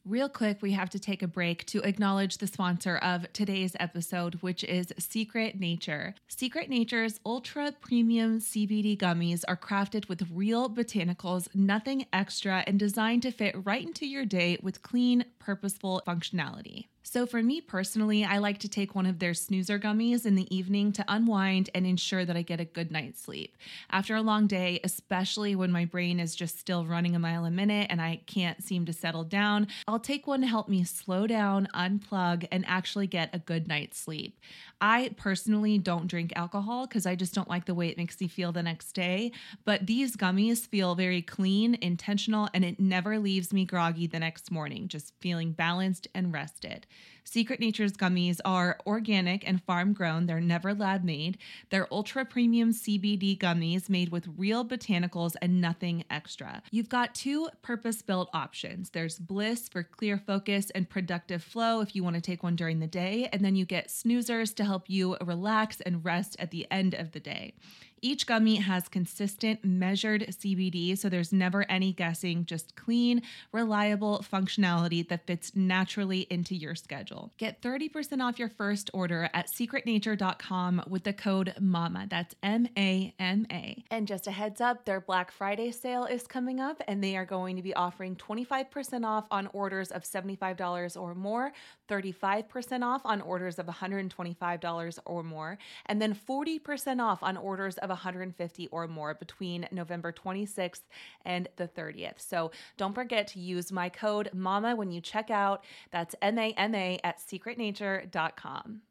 Real quick, we have to take a break to acknowledge the sponsor of today's episode, which is Secret Nature. Secret Nature's ultra premium CBD gummies are crafted with real botanicals, nothing extra, and designed to fit right into your day with clean, purposeful functionality. So for me personally, I like to take one of their snoozer gummies in the evening to unwind and ensure that I get a good night's sleep. After a long day, especially when my brain is just still running a mile a minute and I can't seem to settle down, I'll take one to help me slow down, unplug, and actually get a good night's sleep. I personally don't drink alcohol because I just don't like the way it makes me feel the next day, but these gummies feel very clean, intentional, and it never leaves me groggy the next morning, just feeling balanced and rested. Secret Nature's gummies are organic and farm grown. They're never lab made. They're ultra premium CBD gummies made with real botanicals and nothing extra. You've got two purpose-built options. There's Bliss for clear focus and productive flow if you want to take one during the day, and then you get snoozers to help you relax and rest at the end of the day. Each gummy has consistent, measured CBD, so there's never any guessing, just clean, reliable functionality that fits naturally into your schedule. Get 30% off your first order at secretnature.com with the code MAMA. That's MAMA. And just a heads up, their Black Friday sale is coming up, and they are going to be offering 25% off on orders of $75 or more, 35% off on orders of $125 or more, and then 40% off on orders of $150 or more between November 26th and the 30th. So don't forget to use my code MAMA when you check out. That's MAMA at secretnature.com.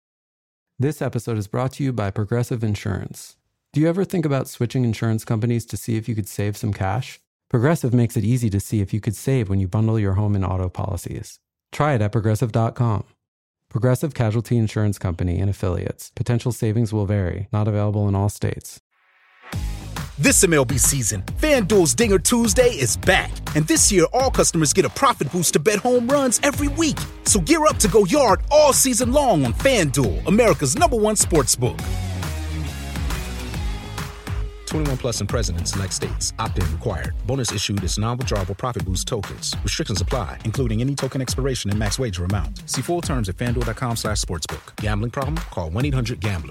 This episode is brought to you by Progressive Insurance. Do you ever think about switching insurance companies to see if you could save some cash? Progressive makes it easy to see if you could save when you bundle your home and auto policies. Try it at Progressive.com. Progressive Casualty Insurance Company and Affiliates. Potential savings will vary. Not available in all states. This MLB season, FanDuel's Dinger Tuesday is back. And this year, all customers get a profit boost to bet home runs every week. So gear up to go yard all season long on FanDuel, America's #1 sportsbook. 21 plus and present in select states. Opt-in required. Bonus issued is non-withdrawable profit boost tokens. Restrictions apply, including any token expiration and max wager amount. See full terms at FanDuel.com/sportsbook. Gambling problem? Call 1-800-GAMBLER.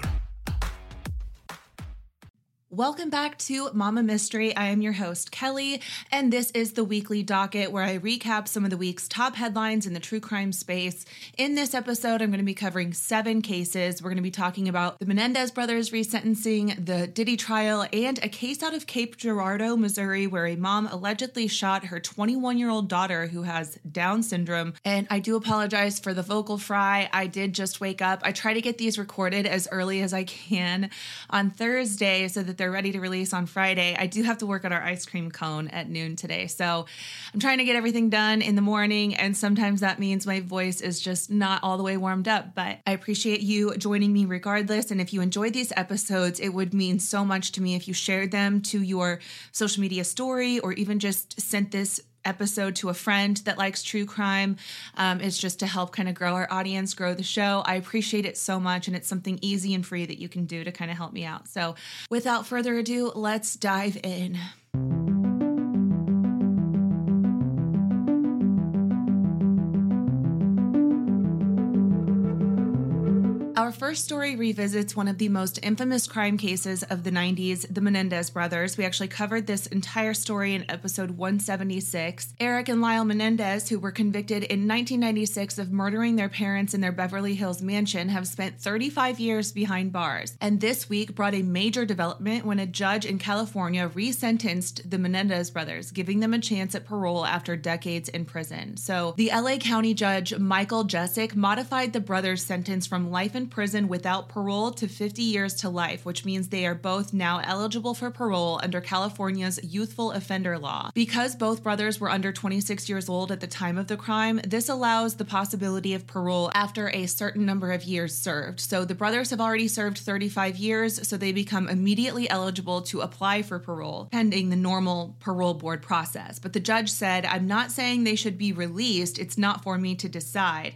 Welcome back to Mama Mystery. I am your host, Kelly, and this is the weekly docket where I recap some of the week's top headlines in the true crime space. In this episode, I'm going to be covering 7 cases. We're going to be talking about the Menendez brothers resentencing, the Diddy trial, and a case out of Cape Girardeau, Missouri, where a mom allegedly shot her 21-year-old daughter who has Down syndrome. And I do apologize for the vocal fry. I did just wake up. I try to get these recorded as early as I can on Thursday so that they're ready to release on Friday. I do have to work on our ice cream cone at noon today. So I'm trying to get everything done in the morning. And sometimes that means my voice is just not all the way warmed up, but I appreciate you joining me regardless. And if you enjoyed these episodes, it would mean so much to me if you shared them to your social media story or even just sent this episode to a friend that likes true crime. It's just to help kind of grow our audience, grow the show. I appreciate it so much, and it's something easy and free that you can do to kind of help me out. So without further ado, let's dive in. Our first story revisits one of the most infamous crime cases of the 90s, the Menendez brothers. We actually covered this entire story in episode 176. Eric and Lyle Menendez, who were convicted in 1996 of murdering their parents in their Beverly Hills mansion, have spent 35 years behind bars. And this week brought a major development when a judge in California resentenced the Menendez brothers, giving them a chance at parole after decades in prison. So the LA County Judge Michael Jessic modified the brothers' sentence from life in prison without parole to 50 years to life, which means they are both now eligible for parole under California's youthful offender law. Because both brothers were under 26 years old at the time of the crime, this allows the possibility of parole after a certain number of years served. So the brothers have already served 35 years, so they become immediately eligible to apply for parole, pending the normal parole board process. But the judge said, "I'm not saying they should be released. It's not for me to decide.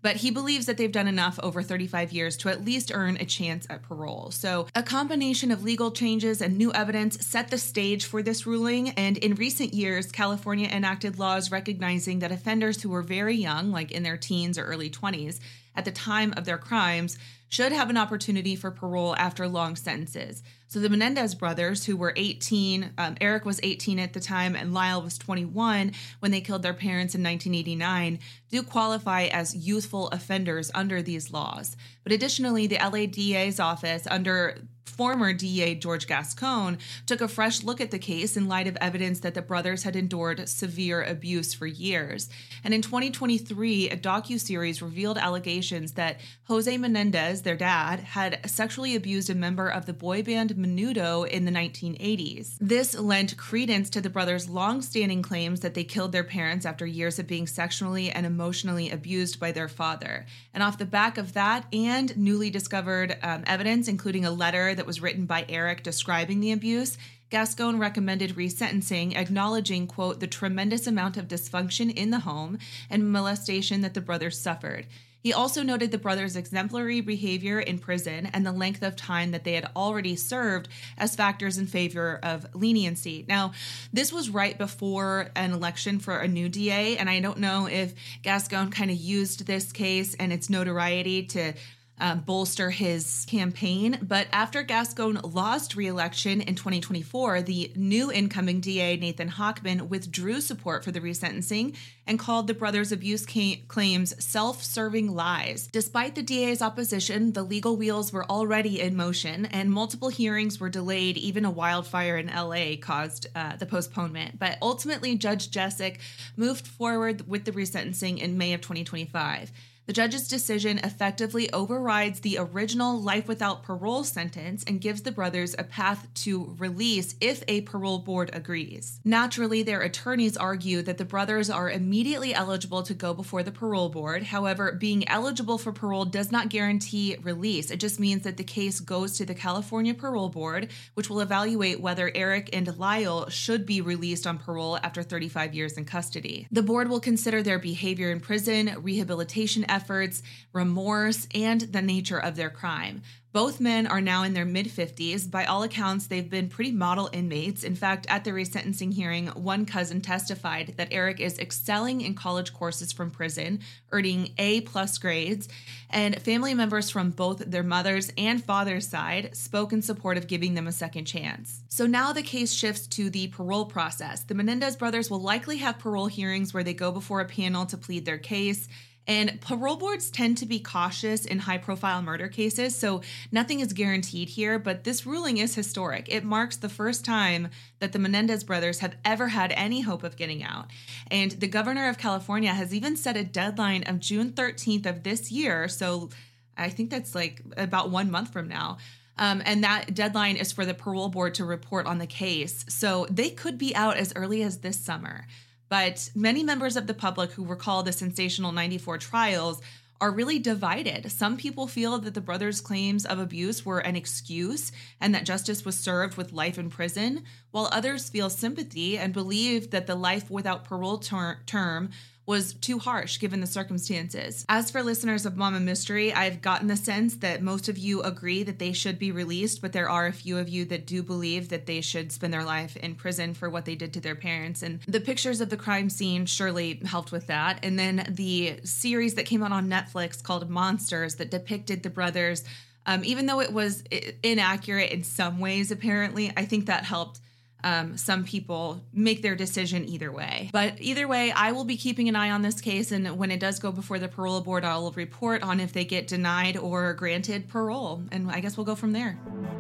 But he believes that they've done enough over 35 years to at least earn a chance at parole. So a combination of legal changes and new evidence set the stage for this ruling. And in recent years, California enacted laws recognizing that offenders who were very young, like in their teens or early 20s, at the time of their crimes, should have an opportunity for parole after long sentences. So the Menendez brothers, who were 18, Eric was 18 at the time, and Lyle was 21 when they killed their parents in 1989, do qualify as youthful offenders under these laws. But additionally, the LA DA's office, under former DA George Gascon, took a fresh look at the case in light of evidence that the brothers had endured severe abuse for years. And in 2023, a docuseries revealed allegations that Jose Menendez, their dad, had sexually abused a member of the boy band Menudo in the 1980s. This lent credence to the brothers' long-standing claims that they killed their parents after years of being sexually and emotionally abused by their father. And off the back of that and newly discovered evidence, including a letter that was written by Eric describing the abuse, Gascon recommended resentencing, acknowledging, quote, the tremendous amount of dysfunction in the home and molestation that the brothers suffered. He also noted the brothers' exemplary behavior in prison and the length of time that they had already served as factors in favor of leniency. Now, this was right before an election for a new DA, and I don't know if Gascon kind of used this case and its notoriety to bolster his campaign. But after Gascon lost re-election in 2024, the new incoming DA, Nathan Hochman, withdrew support for the resentencing and called the brothers' abuse claims self-serving lies. Despite the DA's opposition, the legal wheels were already in motion, and multiple hearings were delayed. Even a wildfire in LA caused the postponement. But ultimately, Judge Jessic moved forward with the resentencing in May of 2025. The judge's decision effectively overrides the original life without parole sentence and gives the brothers a path to release if a parole board agrees. Naturally, their attorneys argue that the brothers are immediately eligible to go before the parole board. However, being eligible for parole does not guarantee release. It just means that the case goes to the California Parole Board, which will evaluate whether Eric and Lyle should be released on parole after 35 years in custody. The board will consider their behavior in prison, rehabilitation efforts, remorse, and the nature of their crime. Both men are now in their mid-50s. By all accounts, they've been pretty model inmates. In fact, at the resentencing hearing, one cousin testified that Eric is excelling in college courses from prison, earning A+ grades, and family members from both their mother's and father's side spoke in support of giving them a second chance. So now the case shifts to the parole process. The Menendez brothers will likely have parole hearings where they go before a panel to plead their case. And parole boards tend to be cautious in high-profile murder cases, so nothing is guaranteed here, but this ruling is historic. It marks the first time that the Menendez brothers have ever had any hope of getting out. And the governor of California has even set a deadline of June 13th of this year, so I think that's like about 1 month from now. And that deadline is for the parole board to report on the case, so they could be out as early as this summer. But many members of the public who recall the sensational 94 trials are really divided. Some people feel that the brothers' claims of abuse were an excuse and that justice was served with life in prison, while others feel sympathy and believe that the life without parole term was too harsh given the circumstances. As for listeners of Mama Mystery, I've gotten the sense that most of you agree that they should be released, but there are a few of you that do believe that they should spend their life in prison for what they did to their parents. And the pictures of the crime scene surely helped with that. And then the series that came out on Netflix called Monsters that depicted the brothers, even though it was inaccurate in some ways, apparently, I think that helped some people make their decision either way. But either way, I will be keeping an eye on this case, and when it does go before the parole board, I'll report on if they get denied or granted parole, and I guess we'll go from there.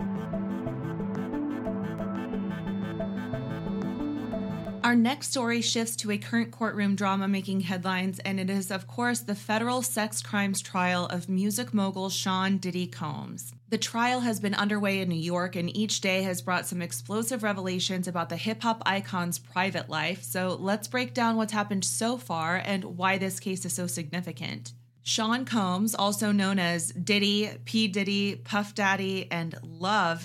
Our next story shifts to a current courtroom drama making headlines, and it is, of course, the federal sex crimes trial of music mogul Sean Diddy Combs. The trial has been underway in New York, and each day has brought some explosive revelations about the hip-hop icon's private life. So let's break down what's happened so far and why this case is so significant. Sean Combs, also known as Diddy, P. Diddy, Puff Daddy, and Love,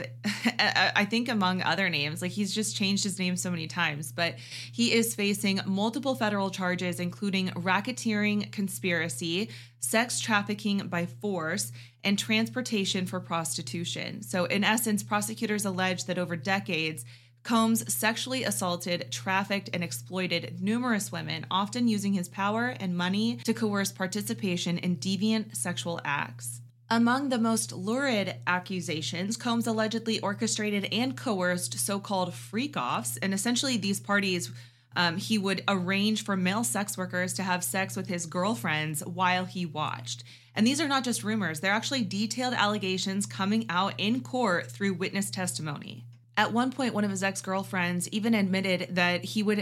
I think among other names. Like, he's just changed his name so many times, but he is facing multiple federal charges, including racketeering, conspiracy, sex trafficking by force, and transportation for prostitution. So in essence, prosecutors allege that over decades, Combs sexually assaulted, trafficked, and exploited numerous women, often using his power and money to coerce participation in deviant sexual acts. Among the most lurid accusations, Combs allegedly orchestrated and coerced so-called freak-offs, and essentially these parties, he would arrange for male sex workers to have sex with his girlfriends while he watched. And these are not just rumors, they're actually detailed allegations coming out in court through witness testimony. At one point, one of his ex-girlfriends even admitted that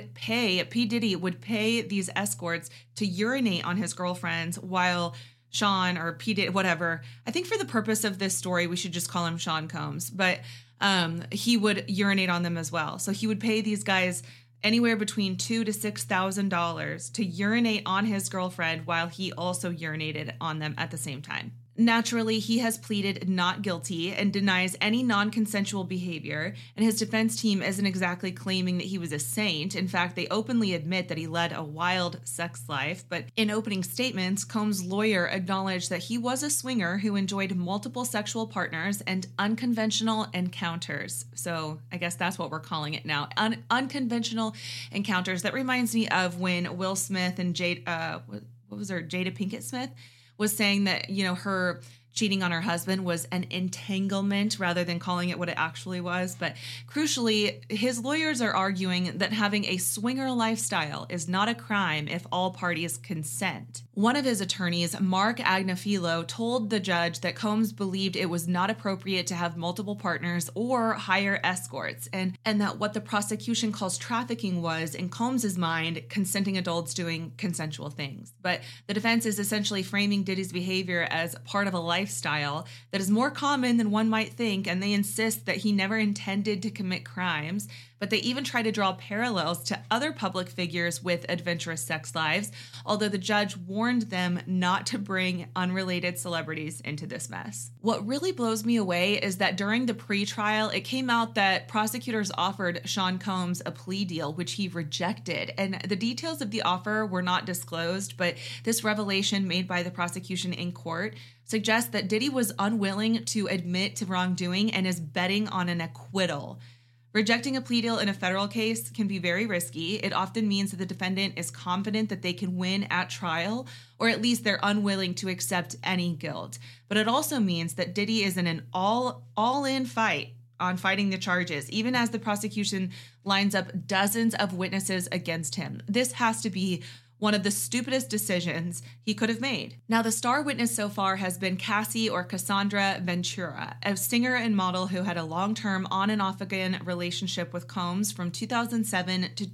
P. Diddy would pay these escorts to urinate on his girlfriends while Sean, or P. Diddy, whatever. I think for the purpose of this story, we should just call him Sean Combs. But he would urinate on them as well. So he would pay these guys anywhere between $2,000 to $6,000 to urinate on his girlfriend while he also urinated on them at the same time. Naturally, he has pleaded not guilty and denies any non-consensual behavior, and his defense team isn't exactly claiming that he was a saint. In fact, they openly admit that he led a wild sex life, but in opening statements, Combs' lawyer acknowledged that he was a swinger who enjoyed multiple sexual partners and unconventional encounters. So I guess that's what we're calling it now, unconventional encounters. That reminds me of when Will Smith and Jada Pinkett Smith was saying that, her cheating on her husband was an entanglement rather than calling it what it actually was. But crucially, his lawyers are arguing that having a swinger lifestyle is not a crime if all parties consent. One of his attorneys, Mark Agnafilo, told the judge that Combs believed it was not appropriate to have multiple partners or hire escorts, and that what the prosecution calls trafficking was, in Combs' mind, consenting adults doing consensual things. But the defense is essentially framing Diddy's behavior as part of a lifestyle that is more common than one might think, and they insist that he never intended to commit crimes. But they even try to draw parallels to other public figures with adventurous sex lives, although the judge warned them not to bring unrelated celebrities into this mess. What really blows me away is that during the pre-trial, it came out that prosecutors offered Sean Combs a plea deal, which he rejected. And the details of the offer were not disclosed, but this revelation made by the prosecution in court suggests that Diddy was unwilling to admit to wrongdoing and is betting on an acquittal. Rejecting a plea deal in a federal case can be very risky. It often means that the defendant is confident that they can win at trial, or at least they're unwilling to accept any guilt. But it also means that Diddy is in an all-in fight on fighting the charges, even as the prosecution lines up dozens of witnesses against him. This has to be one of the stupidest decisions he could have made. Now, the star witness so far has been Cassie, or Cassandra Ventura, a singer and model who had a long-term on and off again relationship with Combs from 2007 to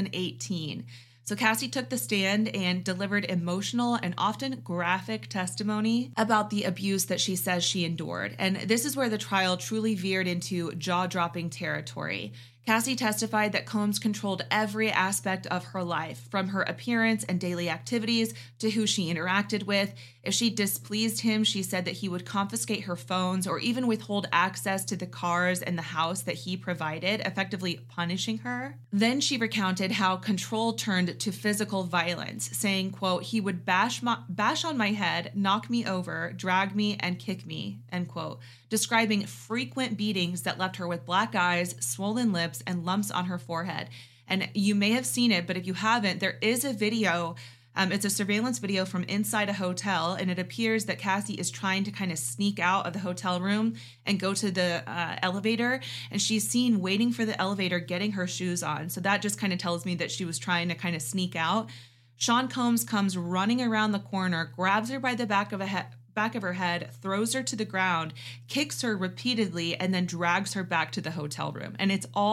2018. So Cassie took the stand and delivered emotional and often graphic testimony about the abuse that she says she endured. And this is where the trial truly veered into jaw-dropping territory. Cassie testified that Combs controlled every aspect of her life, from her appearance and daily activities to who she interacted with. If she displeased him, she said that he would confiscate her phones or even withhold access to the cars and the house that he provided, effectively punishing her. Then she recounted how control turned to physical violence, saying, quote, "He would bash on my head, knock me over, drag me, and kick me," end quote, describing frequent beatings that left her with black eyes, swollen lips, and lumps on her forehead. And you may have seen it, but if you haven't, there is a video. It's a surveillance video from inside a hotel, and it appears that Cassie is trying to kind of sneak out of the hotel room and go to the elevator, and she's seen waiting for the elevator, getting her shoes on. So that just kind of tells me that she was trying to kind of sneak out. Sean Combs comes running around the corner, grabs her by the back of her head, throws her to the ground, kicks her repeatedly, and then drags her back to the hotel room. And it's all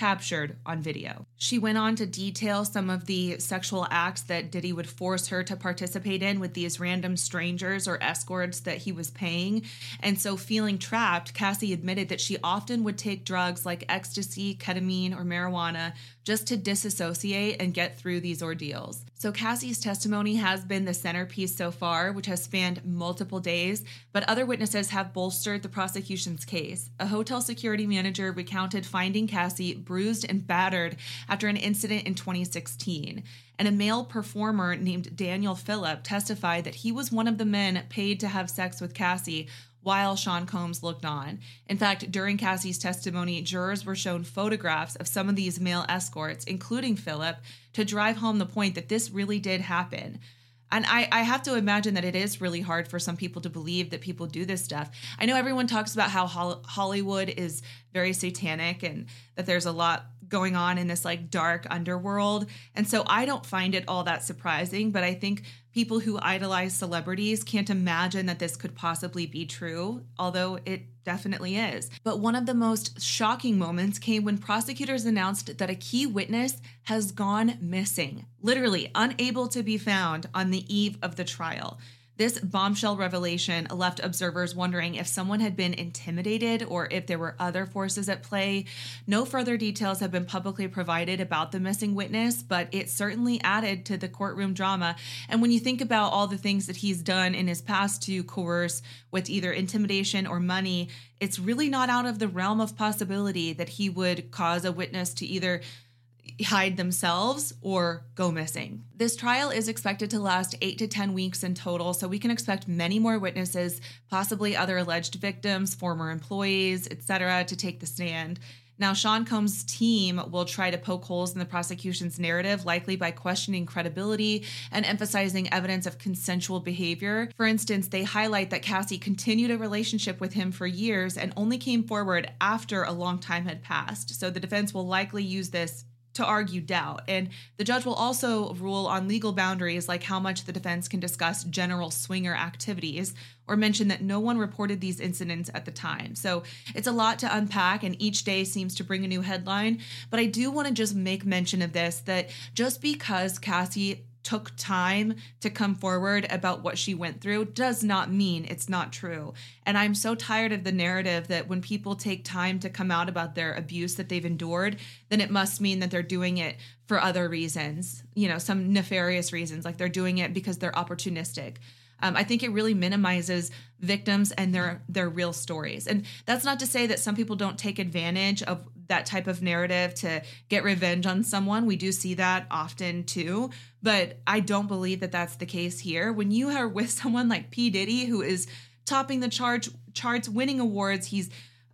captured on video. She went on to detail some of the sexual acts that Diddy would force her to participate in with these random strangers or escorts that he was paying. And so, feeling trapped, Cassie admitted that she often would take drugs like ecstasy, ketamine, or marijuana just to disassociate and get through these ordeals. So Cassie's testimony has been the centerpiece so far, which has spanned multiple days, but other witnesses have bolstered the prosecution's case. A hotel security manager recounted finding Cassie bruised and battered after an incident in 2016. And a male performer named Daniel Phillip testified that he was one of the men paid to have sex with Cassie while Sean Combs looked on. In fact, during Cassie's testimony, jurors were shown photographs of some of these male escorts, including Phillip, to drive home the point that this really did happen. And I have to imagine that it is really hard for some people to believe that people do this stuff. I know everyone talks about how Hollywood is very satanic and that there's a lot going on in this like dark underworld. And so I don't find it all that surprising, but I think people who idolize celebrities can't imagine that this could possibly be true, although it definitely is. But one of the most shocking moments came when prosecutors announced that a key witness has gone missing, literally unable to be found on the eve of the trial. This bombshell revelation left observers wondering if someone had been intimidated or if there were other forces at play. No further details have been publicly provided about the missing witness, but it certainly added to the courtroom drama. And when you think about all the things that he's done in his past to coerce with either intimidation or money, it's really not out of the realm of possibility that he would cause a witness to either hide themselves or go missing. This trial is expected to last 8 to 10 weeks in total, so we can expect many more witnesses, possibly other alleged victims, former employees, etc., to take the stand. Now, Sean Combs' team will try to poke holes in the prosecution's narrative, likely by questioning credibility and emphasizing evidence of consensual behavior. For instance, they highlight that Cassie continued a relationship with him for years and only came forward after a long time had passed. So the defense will likely use this to argue doubt. And the judge will also rule on legal boundaries, like how much the defense can discuss general swinger activities or mention that no one reported these incidents at the time. So it's a lot to unpack, and each day seems to bring a new headline. But I do want to just make mention of this, that just because Cassie took time to come forward about what she went through does not mean it's not true. And I'm so tired of the narrative that when people take time to come out about their abuse that they've endured, then it must mean that they're doing it for other reasons, some nefarious reasons, like they're doing it because they're opportunistic. I think it really minimizes victims and their real stories. And that's not to say that some people don't take advantage of that type of narrative to get revenge on someone. We do see that often too, but I don't believe that that's the case here. When you are with someone like P. Diddy, who is topping the charts, winning awards, he's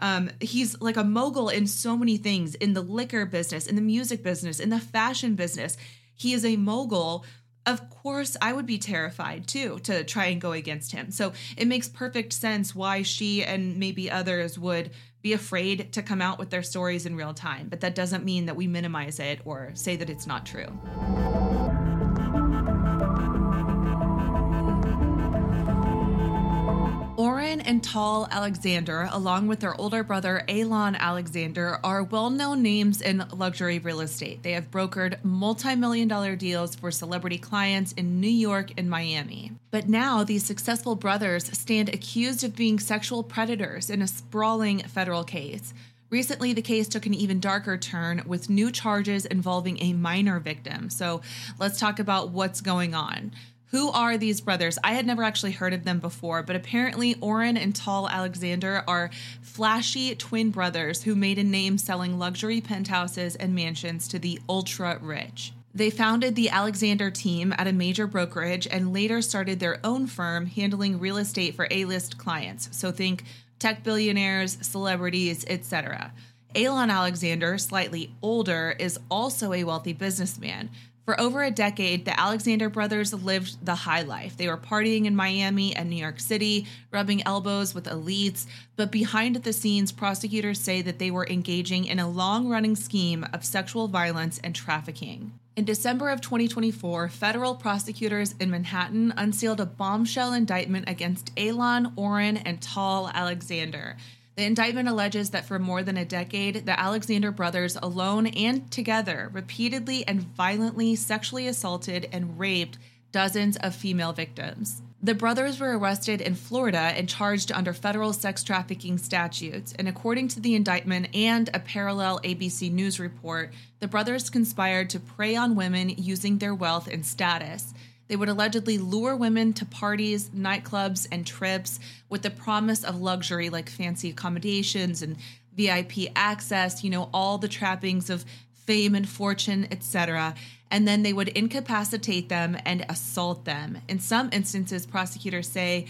like a mogul in so many things, in the liquor business, in the music business, in the fashion business. He is a mogul. Of course, I would be terrified too to try and go against him. So it makes perfect sense why she and maybe others would be afraid to come out with their stories in real time. But that doesn't mean that we minimize it or say that it's not true. Oren and Tal Alexander, along with their older brother Alon Alexander, are well-known names in luxury real estate. They have brokered multi-million-dollar deals for celebrity clients in New York and Miami. But now these successful brothers stand accused of being sexual predators in a sprawling federal case. Recently, the case took an even darker turn with new charges involving a minor victim. So let's talk about what's going on. Who are these brothers? I had never actually heard of them before, but apparently Oren and Tal Alexander are flashy twin brothers who made a name selling luxury penthouses and mansions to the ultra-rich. They founded the Alexander team at a major brokerage and later started their own firm handling real estate for A-list clients. So think tech billionaires, celebrities, etc. Alon Alexander, slightly older, is also a wealthy businessman. For over a decade, the Alexander brothers lived the high life. They were partying in Miami and New York City, rubbing elbows with elites, but behind the scenes, prosecutors say that they were engaging in a long-running scheme of sexual violence and trafficking. In December of 2024, federal prosecutors in Manhattan unsealed a bombshell indictment against Alon, Oren, and Tal Alexander. The indictment alleges that for more than a decade, the Alexander brothers, alone and together, repeatedly and violently sexually assaulted and raped dozens of female victims. The brothers were arrested in Florida and charged under federal sex trafficking statutes, and according to the indictment and a parallel ABC News report, the brothers conspired to prey on women using their wealth and status. They would allegedly lure women to parties, nightclubs, and trips with the promise of luxury like fancy accommodations and VIP access, all the trappings of fame and fortune, etc. And then they would incapacitate them and assault them. In some instances, prosecutors say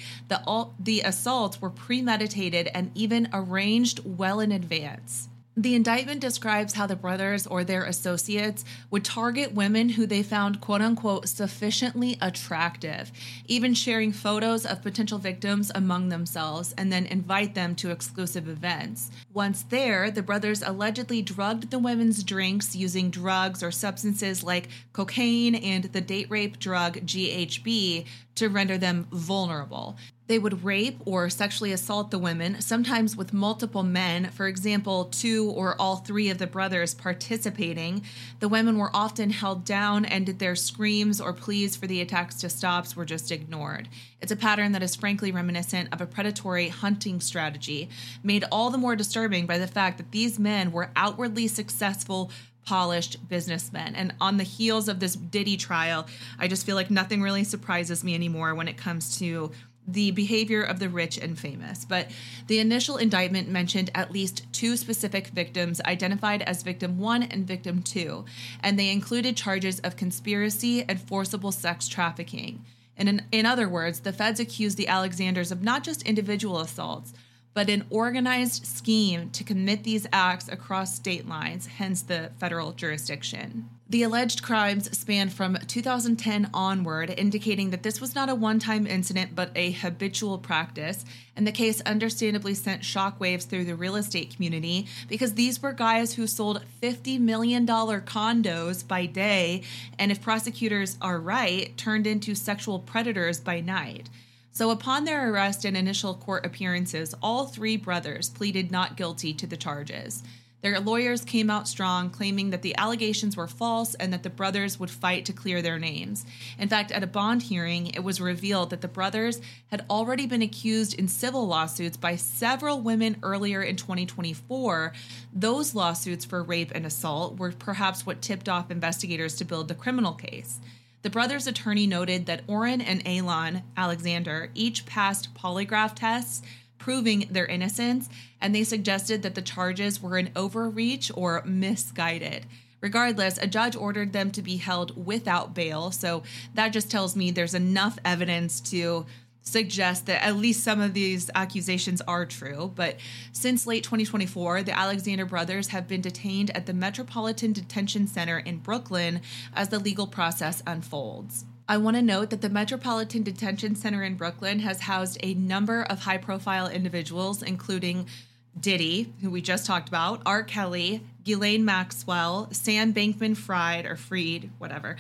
the assaults were premeditated and even arranged well in advance. The indictment describes how the brothers or their associates would target women who they found, quote unquote, sufficiently attractive, even sharing photos of potential victims among themselves and then invite them to exclusive events. Once there, the brothers allegedly drugged the women's drinks using drugs or substances like cocaine and the date rape drug GHB to render them vulnerable. They would rape or sexually assault the women, sometimes with multiple men, for example, 2 or all 3 of the brothers participating. The women were often held down, and their screams or pleas for the attacks to stop were just ignored. It's a pattern that is frankly reminiscent of a predatory hunting strategy, made all the more disturbing by the fact that these men were outwardly successful, polished businessmen. And on the heels of this Diddy trial, I just feel like nothing really surprises me anymore when it comes to the behavior of the rich and famous. But the initial indictment mentioned at least 2 specific victims identified as victim 1 and victim 2, and they included charges of conspiracy and forcible sex trafficking. And in other words, the feds accused the Alexanders of not just individual assaults, but an organized scheme to commit these acts across state lines, hence the federal jurisdiction. The alleged crimes span from 2010 onward, indicating that this was not a one-time incident, but a habitual practice. And the case understandably sent shockwaves through the real estate community because these were guys who sold $50 million condos by day, and if prosecutors are right, turned into sexual predators by night. So upon their arrest and initial court appearances, all 3 brothers pleaded not guilty to the charges. Their lawyers came out strong, claiming that the allegations were false and that the brothers would fight to clear their names. In fact, at a bond hearing, it was revealed that the brothers had already been accused in civil lawsuits by several women earlier in 2024. Those lawsuits for rape and assault were perhaps what tipped off investigators to build the criminal case. The brothers' attorney noted that Orrin and Alon Alexander each passed polygraph tests proving their innocence, and they suggested that the charges were an overreach or misguided. Regardless, a judge ordered them to be held without bail, so that just tells me there's enough evidence to suggest that at least some of these accusations are true. But since late 2024, the Alexander brothers have been detained at the Metropolitan Detention Center in Brooklyn as the legal process unfolds. I want to note that the Metropolitan Detention Center in Brooklyn has housed a number of high-profile individuals, including Diddy, who we just talked about, R. Kelly, Ghislaine Maxwell, Sam Bankman-Fried,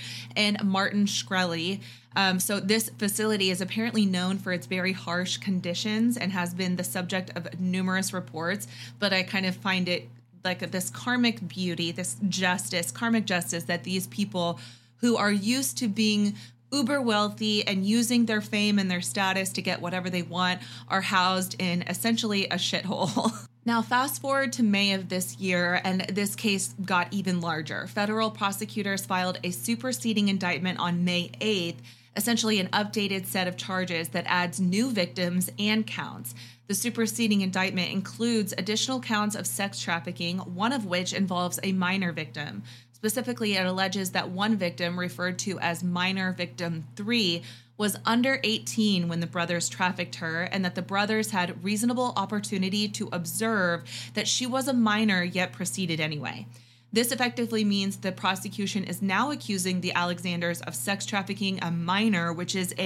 and Martin Shkreli. So this facility is apparently known for its very harsh conditions and has been the subject of numerous reports, but I kind of find it like this karmic beauty, this karmic justice that these people who are used to being uber wealthy and using their fame and their status to get whatever they want are housed in essentially a shithole. Now, fast forward to May of this year, and this case got even larger. Federal prosecutors filed a superseding indictment on May 8th, essentially an updated set of charges that adds new victims and counts. The superseding indictment includes additional counts of sex trafficking, one of which involves a minor victim. Specifically, it alleges that one victim, referred to as minor victim 3, was under 18 when the brothers trafficked her, and that the brothers had reasonable opportunity to observe that she was a minor yet proceeded anyway. This effectively means the prosecution is now accusing the Alexanders of sex trafficking a minor, which is an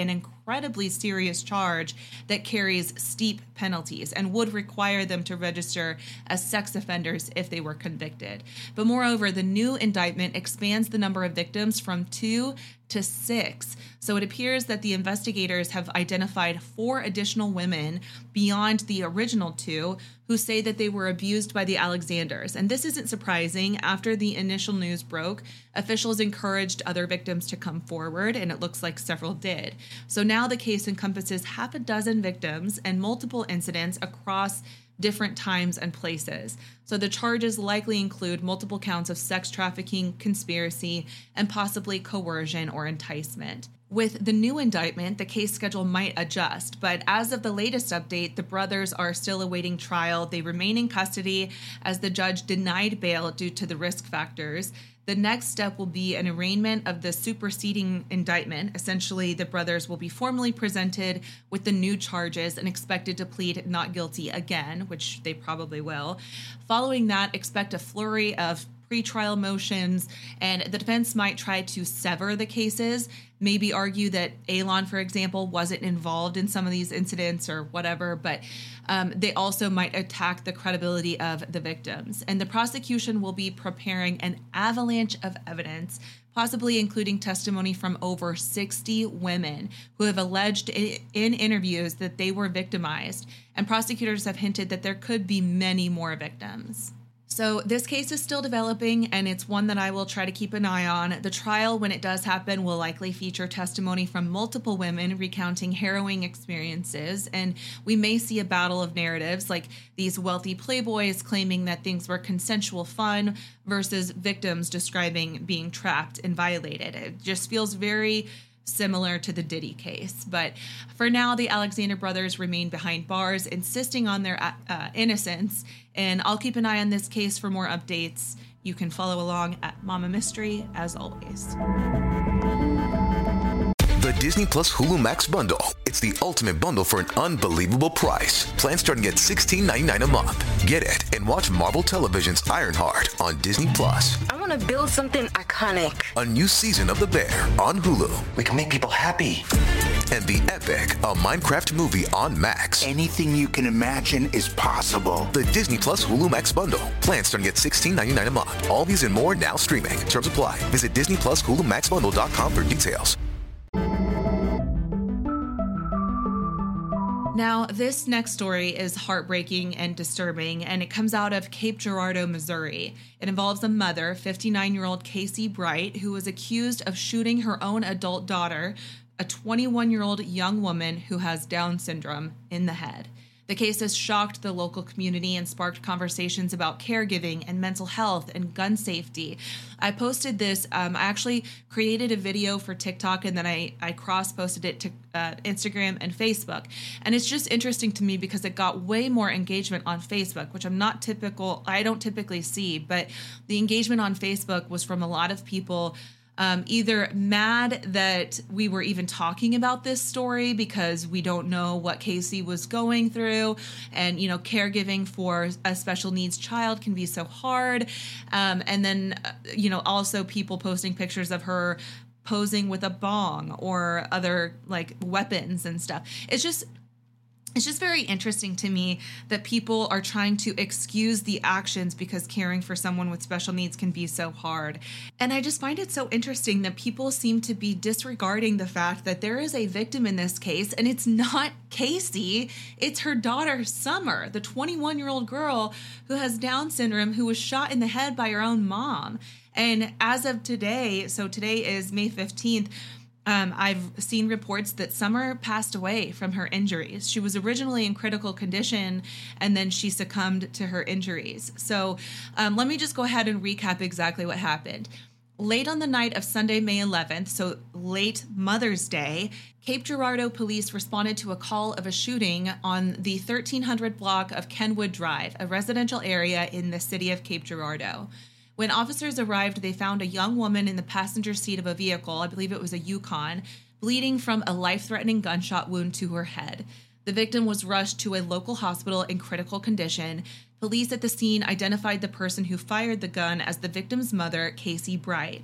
incredibly serious charge that carries steep penalties and would require them to register as sex offenders if they were convicted. But moreover, the new indictment expands the number of victims from 2 to 6. So it appears that the investigators have identified 4 additional women beyond the original 2 who say that they were abused by the Alexanders. And this isn't surprising. After the initial news broke, officials encouraged other victims to come forward, and it looks like several did. So now the case encompasses half a dozen victims and multiple incidents across different times and places. So the charges likely include multiple counts of sex trafficking, conspiracy, and possibly coercion or enticement. With the new indictment, the case schedule might adjust, but as of the latest update, the brothers are still awaiting trial. They remain in custody as the judge denied bail due to the risk factors. The next step will be an arraignment of the superseding indictment. Essentially, the brothers will be formally presented with the new charges and expected to plead not guilty again, which they probably will. Following that, expect a flurry of pretrial motions, and the defense might try to sever the cases, maybe argue that Elan, for example, wasn't involved in some of these incidents or whatever, but they also might attack the credibility of the victims. And the prosecution will be preparing an avalanche of evidence, possibly including testimony from over 60 women who have alleged in interviews that they were victimized. And prosecutors have hinted that there could be many more victims. So this case is still developing, and it's one that I will try to keep an eye on. The trial, when it does happen, will likely feature testimony from multiple women recounting harrowing experiences, and we may see a battle of narratives, like these wealthy playboys claiming that things were consensual fun versus victims describing being trapped and violated. It just feels very similar to the Diddy case. But for now, the Alexander brothers remain behind bars, insisting on their innocence. And I'll keep an eye on this case for more updates. You can follow along at Mama Mystery, as always. The Disney Plus Hulu Max bundle. It's the ultimate bundle for an unbelievable price. Plans starting at $16.99 a month. Get it and watch Marvel Television's Ironheart on Disney Plus. I want to build something iconic. A new season of The Bear on Hulu. We can make people happy. And The Epic, a Minecraft movie on Max. Anything you can imagine is possible. The Disney Plus Hulu Max bundle. Plans starting at $16.99 a month. All these and more now streaming. Terms apply. Visit DisneyPlusHuluMaxBundle.com for details. Now, this next story is heartbreaking and disturbing, and it comes out of Cape Girardeau, Missouri. It involves a mother, 59-year-old Casey Bright, who was accused of shooting her own adult daughter, a 21-year-old young woman who has Down syndrome, in the head. The case has shocked the local community and sparked conversations about caregiving and mental health and gun safety. I posted this. I actually created a video for TikTok, and then I cross-posted it to Instagram and Facebook. And it's just interesting to me because it got way more engagement on Facebook, which I don't typically see. But the engagement on Facebook was from a lot of people either mad that we were even talking about this story because we don't know what Casey was going through, and caregiving for a special needs child can be so hard, and then also people posting pictures of her posing with a bong or other like weapons and stuff. It's just very interesting to me that people are trying to excuse the actions because caring for someone with special needs can be so hard. And I just find it so interesting that people seem to be disregarding the fact that there is a victim in this case, and it's not Casey, it's her daughter, Summer, the 21-year-old girl who has Down syndrome, who was shot in the head by her own mom. And as of today, so today is May 15th, I've seen reports that Summer passed away from her injuries. She was originally in critical condition, and then she succumbed to her injuries. So let me just go ahead and recap exactly what happened. Late on the night of Sunday, May 11th, so late Mother's Day, Cape Girardeau police responded to a call of a shooting on the 1300 block of Kenwood Drive, a residential area in the city of Cape Girardeau. When officers arrived, they found a young woman in the passenger seat of a vehicle, I believe it was a Yukon, bleeding from a life-threatening gunshot wound to her head. The victim was rushed to a local hospital in critical condition. Police at the scene identified the person who fired the gun as the victim's mother, Casey Bright.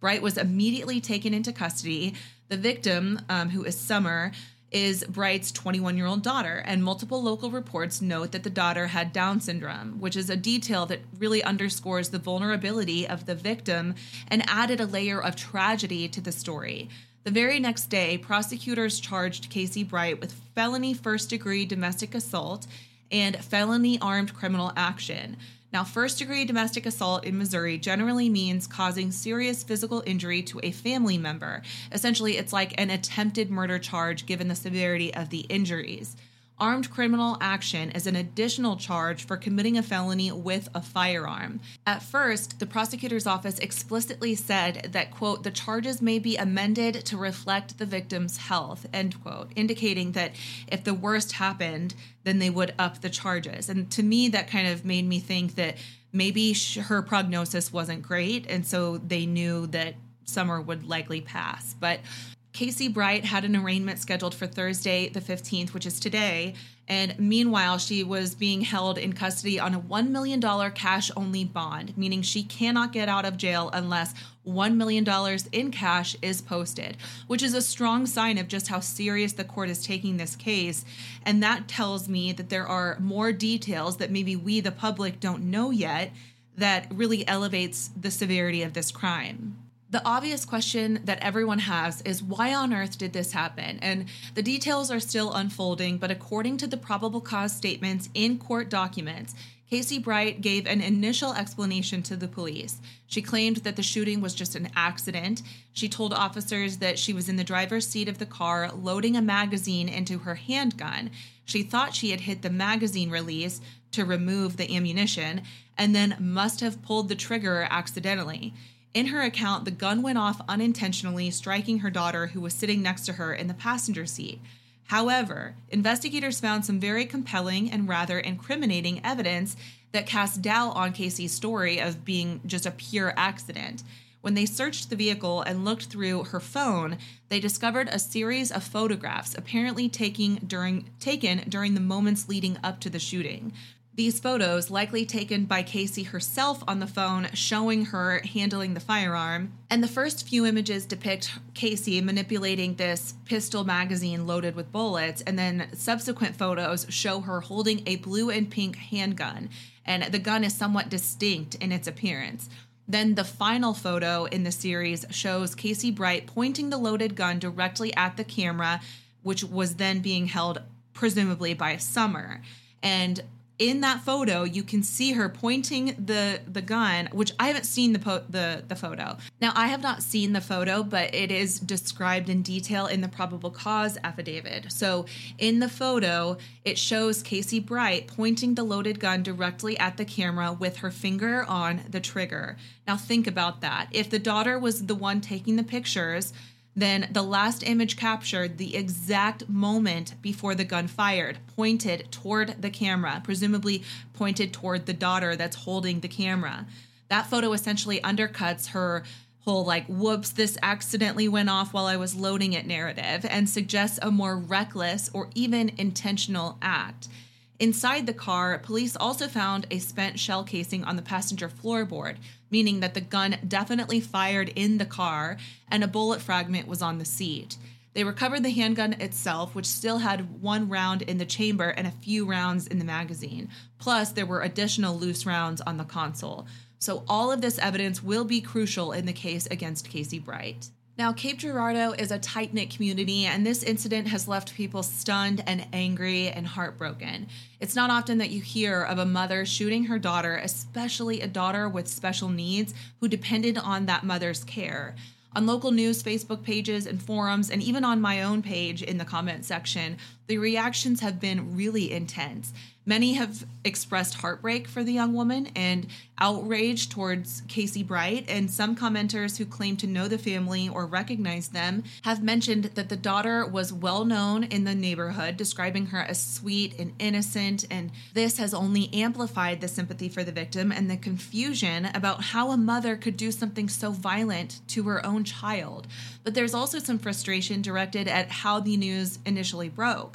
Bright was immediately taken into custody. The victim, who is Summer, is Bright's 21-year-old daughter, and multiple local reports note that the daughter had Down syndrome, which is a detail that really underscores the vulnerability of the victim and added a layer of tragedy to the story. The very next day, prosecutors charged Casey Bright with felony first-degree domestic assault and felony armed criminal action. Now, first-degree domestic assault in Missouri generally means causing serious physical injury to a family member. Essentially, it's like an attempted murder charge given the severity of the injuries. Armed criminal action is an additional charge for committing a felony with a firearm. At first, the prosecutor's office explicitly said that, quote, the charges may be amended to reflect the victim's health, end quote, indicating that if the worst happened, then they would up the charges. And to me, that kind of made me think that maybe her prognosis wasn't great, and so they knew that Summer would likely pass. But Casey Bright had an arraignment scheduled for Thursday the 15th, which is today, and meanwhile, she was being held in custody on a $1 million cash-only bond, meaning she cannot get out of jail unless $1 million in cash is posted, which is a strong sign of just how serious the court is taking this case, and that tells me that there are more details that maybe we, the public, don't know yet that really elevates the severity of this crime. The obvious question that everyone has is, why on earth did this happen? And the details are still unfolding, but according to the probable cause statements in court documents, Casey Bright gave an initial explanation to the police. She claimed that the shooting was just an accident. She told officers that she was in the driver's seat of the car loading a magazine into her handgun. She thought she had hit the magazine release to remove the ammunition and then must have pulled the trigger accidentally. In her account, the gun went off unintentionally, striking her daughter, who was sitting next to her in the passenger seat. However, investigators found some very compelling and rather incriminating evidence that cast doubt on Casey's story of being just a pure accident. When they searched the vehicle and looked through her phone, they discovered a series of photographs apparently taken during the moments leading up to the shooting. These photos, likely taken by Casey herself on the phone, showing her handling the firearm. And the first few images depict Casey manipulating this pistol magazine loaded with bullets, and then subsequent photos show her holding a blue and pink handgun, and the gun is somewhat distinct in its appearance. Then the final photo in the series shows Casey Bright pointing the loaded gun directly at the camera, which was then being held presumably by Summer. And in that photo, you can see her pointing the gun, which I haven't seen the photo. Now, I have not seen the photo, but it is described in detail in the probable cause affidavit. So in the photo, it shows Casey Bright pointing the loaded gun directly at the camera with her finger on the trigger. Now, think about that. If the daughter was the one taking the pictures, then the last image captured the exact moment before the gun fired, pointed toward the camera, presumably pointed toward the daughter that's holding the camera. That photo essentially undercuts her whole whoops, this accidentally went off while I was loading it narrative, and suggests a more reckless or even intentional act. Inside the car, police also found a spent shell casing on the passenger floorboard, meaning that the gun definitely fired in the car and a bullet fragment was on the seat. They recovered the handgun itself, which still had one round in the chamber and a few rounds in the magazine. Plus, there were additional loose rounds on the console. So all of this evidence will be crucial in the case against Casey Bright. Now, Cape Girardeau is a tight-knit community, and this incident has left people stunned and angry and heartbroken. It's not often that you hear of a mother shooting her daughter, especially a daughter with special needs who depended on that mother's care. On local news, Facebook pages, and forums, and even on my own page in the comment section, the reactions have been really intense. Many have expressed heartbreak for the young woman and outrage towards Casey Bright, and some commenters who claim to know the family or recognize them have mentioned that the daughter was well known in the neighborhood, describing her as sweet and innocent, and this has only amplified the sympathy for the victim and the confusion about how a mother could do something so violent to her own child. But there's also some frustration directed at how the news initially broke.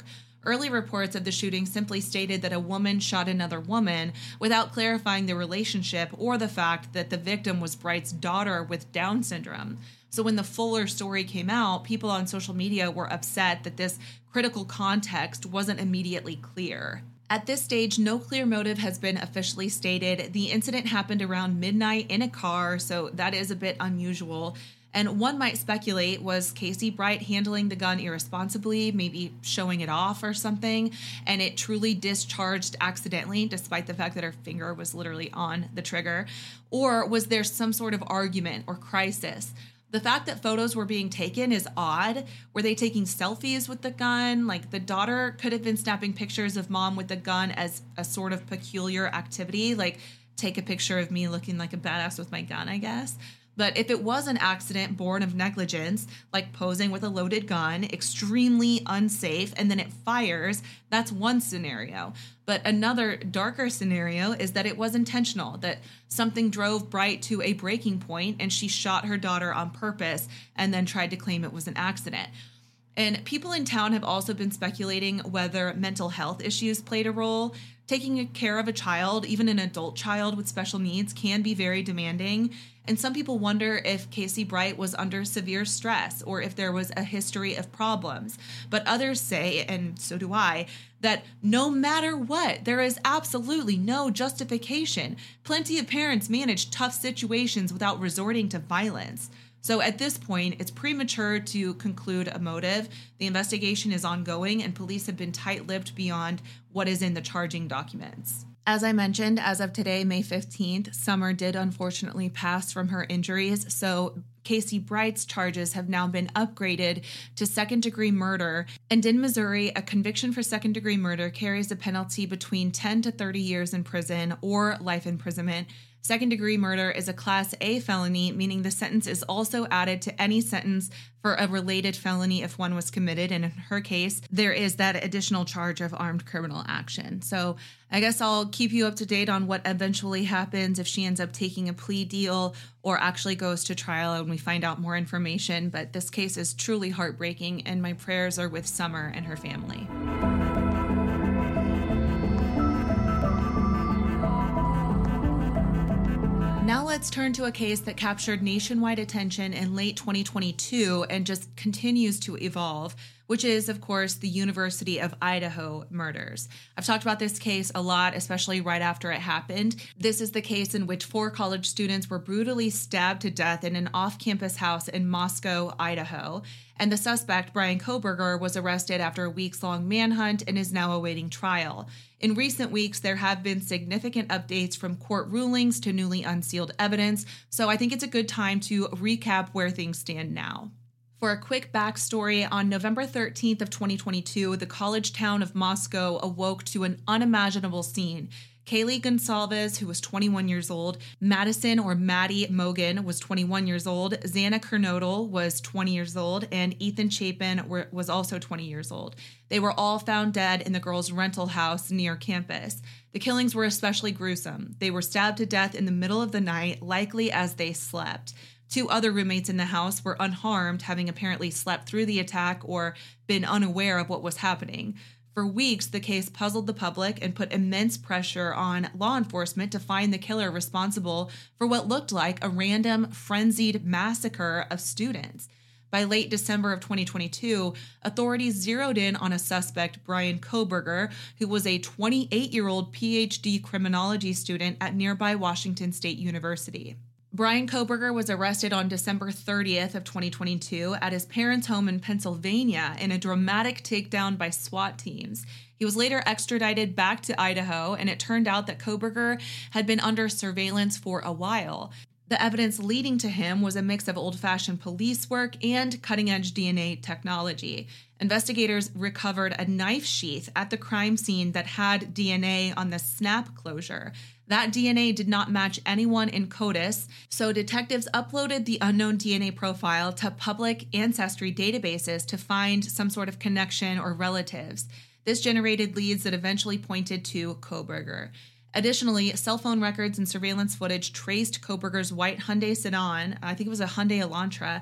Early reports of the shooting simply stated that a woman shot another woman without clarifying the relationship or the fact that the victim was Bright's daughter with Down syndrome. So when the fuller story came out, people on social media were upset that this critical context wasn't immediately clear. At this stage, no clear motive has been officially stated. The incident happened around midnight in a car, so that is a bit unusual. And one might speculate, was Casey Bright handling the gun irresponsibly, maybe showing it off or something, and it truly discharged accidentally, despite the fact that her finger was literally on the trigger? Or was there some sort of argument or crisis? The fact that photos were being taken is odd. Were they taking selfies with the gun? Like, the daughter could have been snapping pictures of mom with the gun as a sort of peculiar activity, like take a picture of me looking like a badass with my gun, I guess. But if it was an accident born of negligence, like posing with a loaded gun, extremely unsafe, and then it fires, that's one scenario. But another darker scenario is that it was intentional, that something drove Bright to a breaking point and she shot her daughter on purpose and then tried to claim it was an accident. And people in town have also been speculating whether mental health issues played a role. Taking care of a child, even an adult child with special needs, can be very demanding. And some people wonder if Casey Bright was under severe stress or if there was a history of problems. But others say, and so do I, that no matter what, there is absolutely no justification. Plenty of parents manage tough situations without resorting to violence. So at this point, it's premature to conclude a motive. The investigation is ongoing, and police have been tight-lipped beyond what is in the charging documents. As I mentioned, as of today, May 15th, Summer did unfortunately pass from her injuries, so Casey Bright's charges have now been upgraded to second-degree murder. And in Missouri, a conviction for second-degree murder carries a penalty between 10 to 30 years in prison or life imprisonment. Second-degree murder is a Class A felony, meaning the sentence is also added to any sentence for a related felony if one was committed. And in her case, there is that additional charge of armed criminal action. So I guess I'll keep you up to date on what eventually happens if she ends up taking a plea deal or actually goes to trial and we find out more information. But this case is truly heartbreaking, and my prayers are with Summer and her family. Now let's turn to a case that captured nationwide attention in late 2022 and just continues to evolve, which is, of course, the University of Idaho murders. I've talked about this case a lot, especially right after it happened. This is the case in which 4 college students were brutally stabbed to death in an off-campus house in Moscow, Idaho. And the suspect, Bryan Kohberger, was arrested after a weeks-long manhunt and is now awaiting trial. In recent weeks, there have been significant updates from court rulings to newly unsealed evidence, so I think it's a good time to recap where things stand now. For a quick backstory, on November 13th of 2022, the college town of Moscow awoke to an unimaginable scene. Kaylee Goncalves, who was 21 years old, Madison or Maddie Mogan was 21 years old, Xana Kernodle was 20 years old, and Ethan Chapin was also 20 years old. They were all found dead in the girls' rental house near campus. The killings were especially gruesome. They were stabbed to death in the middle of the night, likely as they slept. 2 other roommates in the house were unharmed, having apparently slept through the attack or been unaware of what was happening. For weeks, the case puzzled the public and put immense pressure on law enforcement to find the killer responsible for what looked like a random, frenzied massacre of students. By late December of 2022, authorities zeroed in on a suspect, Bryan Kohberger, who was a 28-year-old PhD criminology student at nearby Washington State University. Bryan Kohberger was arrested on December 30th of 2022 at his parents' home in Pennsylvania in a dramatic takedown by SWAT teams. He was later extradited back to Idaho, and it turned out that Kohberger had been under surveillance for a while. The evidence leading to him was a mix of old-fashioned police work and cutting-edge DNA technology. Investigators recovered a knife sheath at the crime scene that had DNA on the snap closure. That DNA did not match anyone in CODIS, so detectives uploaded the unknown DNA profile to public ancestry databases to find some sort of connection or relatives. This generated leads that eventually pointed to Kohberger. Additionally, cell phone records and surveillance footage traced Kohberger's white Hyundai sedan, I think it was a Hyundai Elantra,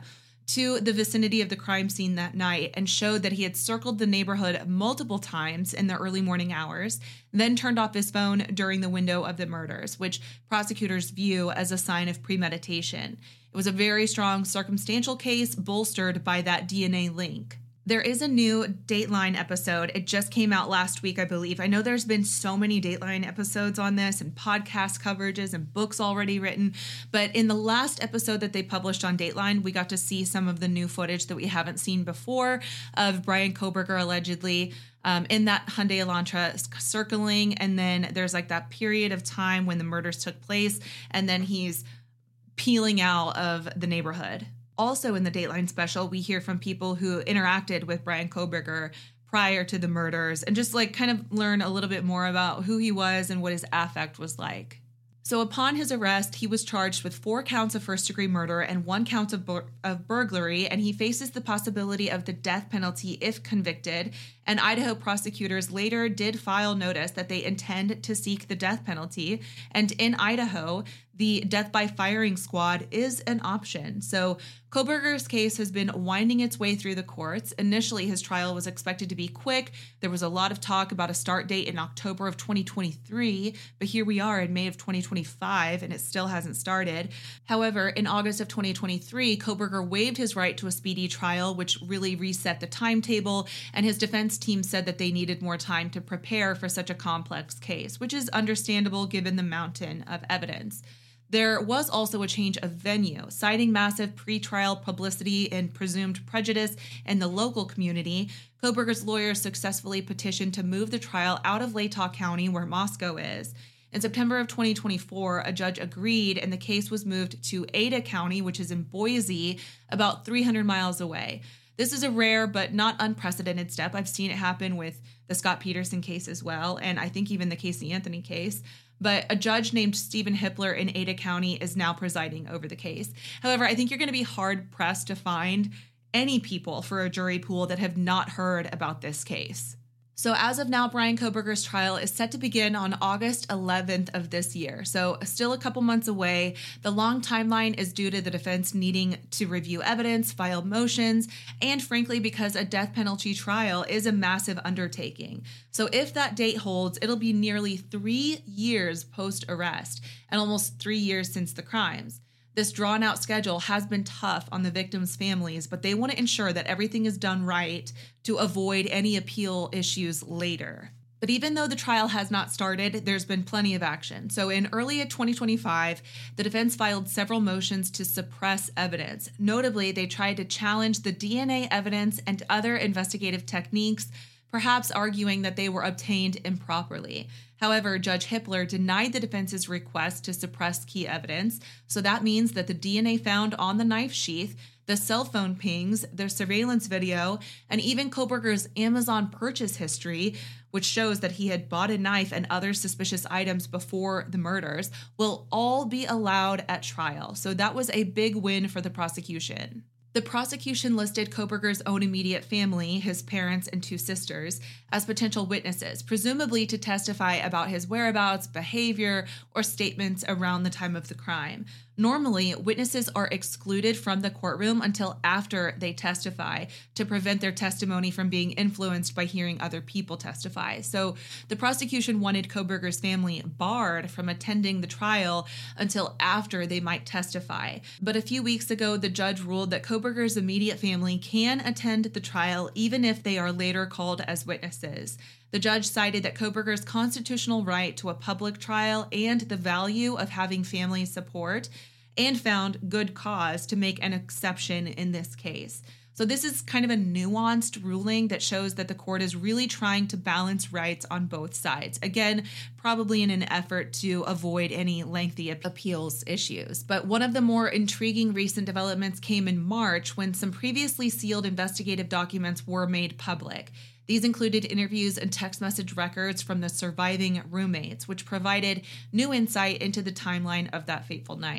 to the vicinity of the crime scene that night and showed that he had circled the neighborhood multiple times in the early morning hours, then turned off his phone during the window of the murders, which prosecutors view as a sign of premeditation. It was a very strong circumstantial case bolstered by that DNA link. There is a new Dateline episode. It just came out last week, I believe. I know there's been so many Dateline episodes on this and podcast coverages and books already written, but in the last episode that they published on Dateline, we got to see some of the new footage that we haven't seen before of Bryan Kohberger allegedly in that Hyundai Elantra circling, and then there's like that period of time when the murders took place, and then he's peeling out of the neighborhood. Also in the Dateline special, we hear from people who interacted with Bryan Kohberger prior to the murders and just like kind of learn a little bit more about who he was and what his affect was like. So upon his arrest, he was charged with 4 counts of first-degree murder and 1 count of burglary, and he faces the possibility of the death penalty if convicted. And Idaho prosecutors later did file notice that they intend to seek the death penalty. And in Idaho, the death by firing squad is an option. So Kohberger's case has been winding its way through the courts. Initially, his trial was expected to be quick. There was a lot of talk about a start date in October of 2023, but here we are in May of 2025, and it still hasn't started. However, in August of 2023, Kohberger waived his right to a speedy trial, which really reset the timetable, and his defense team said that they needed more time to prepare for such a complex case, which is understandable given the mountain of evidence. There was also a change of venue, citing massive pretrial publicity and presumed prejudice in the local community. Kohberger's lawyers successfully petitioned to move the trial out of Latah County, where Moscow is. In September of 2024, a judge agreed, and the case was moved to Ada County, which is in Boise, about 300 miles away. This is a rare but not unprecedented step. I've seen it happen with the Scott Peterson case as well, and I think even the Casey Anthony case. But a judge named Stephen Hippler in Ada County is now presiding over the case. However, I think you're going to be hard-pressed to find any people for a jury pool that have not heard about this case. So as of now, Bryan Kohberger's trial is set to begin on August 11th of this year. So still a couple months away. The long timeline is due to the defense needing to review evidence, file motions, and frankly, because a death penalty trial is a massive undertaking. So if that date holds, it'll be nearly 3 years post-arrest and almost 3 years since the crimes. This drawn-out schedule has been tough on the victims' families, but they want to ensure that everything is done right to avoid any appeal issues later. But even though the trial has not started, there's been plenty of action. So in early 2025, the defense filed several motions to suppress evidence. Notably, they tried to challenge the DNA evidence and other investigative techniques, perhaps arguing that they were obtained improperly. However, Judge Hippler denied the defense's request to suppress key evidence, so that means that the DNA found on the knife sheath, the cell phone pings, the surveillance video, and even Kohberger's Amazon purchase history, which shows that he had bought a knife and other suspicious items before the murders, will all be allowed at trial. So that was a big win for the prosecution. The prosecution listed Kohberger's own immediate family, his parents and 2 sisters, as potential witnesses, presumably to testify about his whereabouts, behavior, or statements around the time of the crime. Normally, witnesses are excluded from the courtroom until after they testify to prevent their testimony from being influenced by hearing other people testify. So the prosecution wanted Kohberger's family barred from attending the trial until after they might testify. But a few weeks ago, the judge ruled that Kohberger's immediate family can attend the trial even if they are later called as witnesses. The judge cited that Kohberger's constitutional right to a public trial and the value of having family support, and found good cause to make an exception in this case. So this is kind of a nuanced ruling that shows that the court is really trying to balance rights on both sides. Again, probably in an effort to avoid any lengthy appeals issues. But one of the more intriguing recent developments came in March when some previously sealed investigative documents were made public. These included interviews and text message records from the surviving roommates, which provided new insight into the timeline of that fateful night.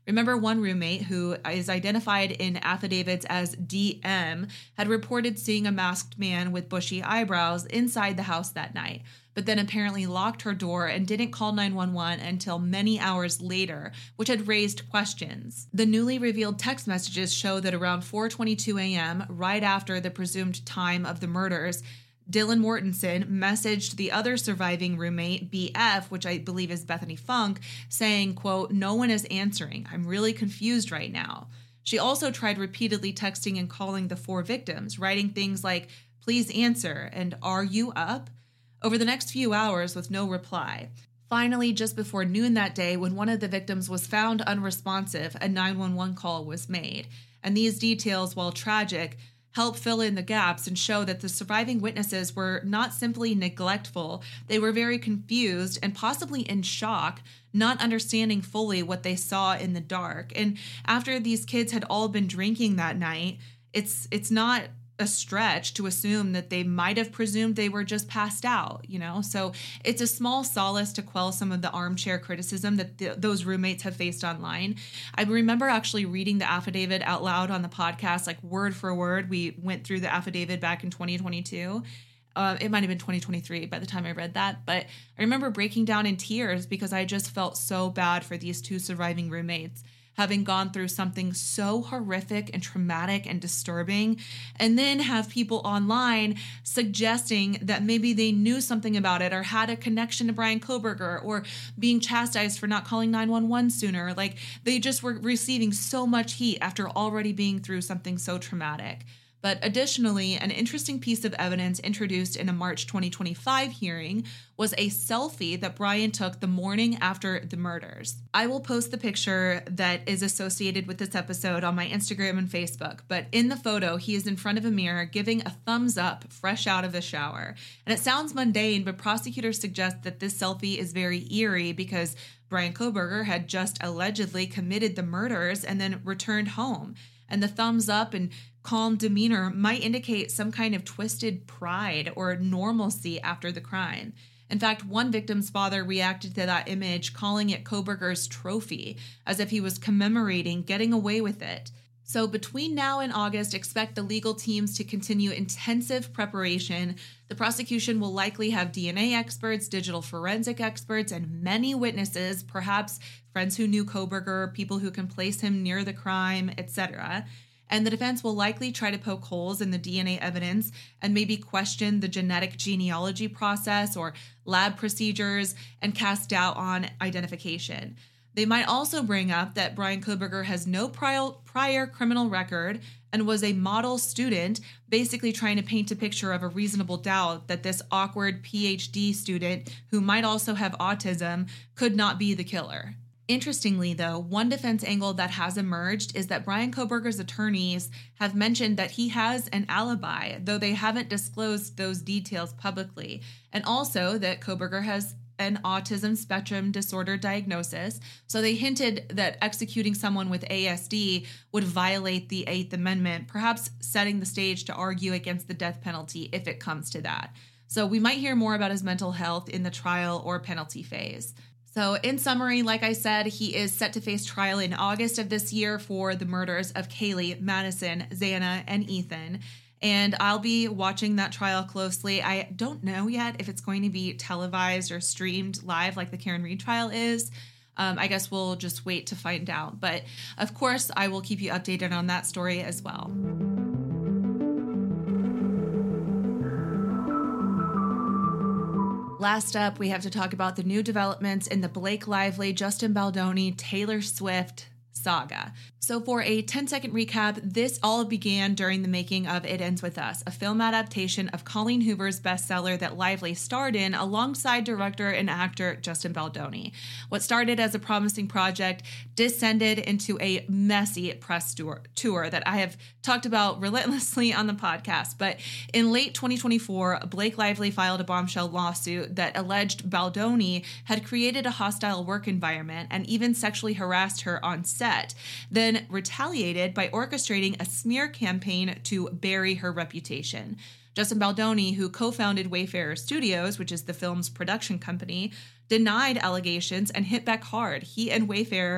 Remember, one roommate, who is identified in affidavits as DM, had reported seeing a masked man with bushy eyebrows inside the house that night, but then apparently locked her door and didn't call 911 until many hours later, which had raised questions. The newly revealed text messages show that around 4:22 a.m., right after the presumed time of the murders, Dylan Mortensen messaged the other surviving roommate, BF, which I believe is Bethany Funk, saying, quote, "No one is answering. I'm really confused right now." She also tried repeatedly texting and calling the 4 victims, writing things like, "Please answer," and "Are you up?" over the next few hours with no reply. Finally, just before noon that day, when one of the victims was found unresponsive, a 911 call was made. And these details, while tragic, help fill in the gaps and show that the surviving witnesses were not simply neglectful, they were very confused and possibly in shock, not understanding fully what they saw in the dark. And after these kids had all been drinking that night, it's not a stretch to assume that they might have presumed they were just passed out, So it's a small solace to quell some of the armchair criticism that those roommates have faced online. I remember actually reading the affidavit out loud on the podcast, like word for word. We went through the affidavit back in 2022. It might have been 2023 by the time I read that, but I remember breaking down in tears because I just felt so bad for these 2 surviving roommates, having gone through something so horrific and traumatic and disturbing, and then have people online suggesting that maybe they knew something about it or had a connection to Bryan Kohberger, or being chastised for not calling 911 sooner. Like, they just were receiving so much heat after already being through something so traumatic. But additionally, an interesting piece of evidence introduced in a March 2025 hearing was a selfie that Bryan took the morning after the murders. I will post the picture that is associated with this episode on my Instagram and Facebook, but in the photo, he is in front of a mirror giving a thumbs up fresh out of the shower. And it sounds mundane, but prosecutors suggest that this selfie is very eerie because Bryan Kohberger had just allegedly committed the murders and then returned home. And the thumbs up and calm demeanor might indicate some kind of twisted pride or normalcy after the crime. In fact, one victim's father reacted to that image, calling it Kohberger's trophy, as if he was commemorating getting away with it. So between now and August, expect the legal teams to continue intensive preparation. The prosecution will likely have DNA experts, digital forensic experts, and many witnesses, perhaps friends who knew Kohberger, people who can place him near the crime, etc. And the defense will likely try to poke holes in the DNA evidence and maybe question the genetic genealogy process or lab procedures and cast doubt on identification. They might also bring up that Bryan Kohberger has no prior criminal record and was a model student, basically trying to paint a picture of a reasonable doubt that this awkward PhD student, who might also have autism, could not be the killer. Interestingly, though, one defense angle that has emerged is that Bryan Kohberger's attorneys have mentioned that he has an alibi, though they haven't disclosed those details publicly, and also that Kohberger has an autism spectrum disorder diagnosis, so they hinted that executing someone with ASD would violate the 8th Amendment, perhaps setting the stage to argue against the death penalty if it comes to that. So we might hear more about his mental health in the trial or penalty phase. So in summary, like I said, he is set to face trial in August of this year for the murders of Kaylee, Madison, Xana, and Ethan. And I'll be watching that trial closely. I don't know yet if it's going to be televised or streamed live like the Karen Read trial is. I guess we'll just wait to find out. But of course, I will keep you updated on that story as well. Last up, we have to talk about the new developments in the Blake Lively, Justin Baldoni, Taylor Swift saga. So for a 10-second recap, this all began during the making of It Ends With Us, a film adaptation of Colleen Hoover's bestseller that Lively starred in alongside director and actor Justin Baldoni. What started as a promising project descended into a messy press tour that I have talked about relentlessly on the podcast. But in late 2024, Blake Lively filed a bombshell lawsuit that alleged Baldoni had created a hostile work environment and even sexually harassed her on set, then retaliated by orchestrating a smear campaign to bury her reputation. Justin Baldoni, who co-founded Wayfarer Studios, which is the film's production company, denied allegations and hit back hard. He and Wayfarer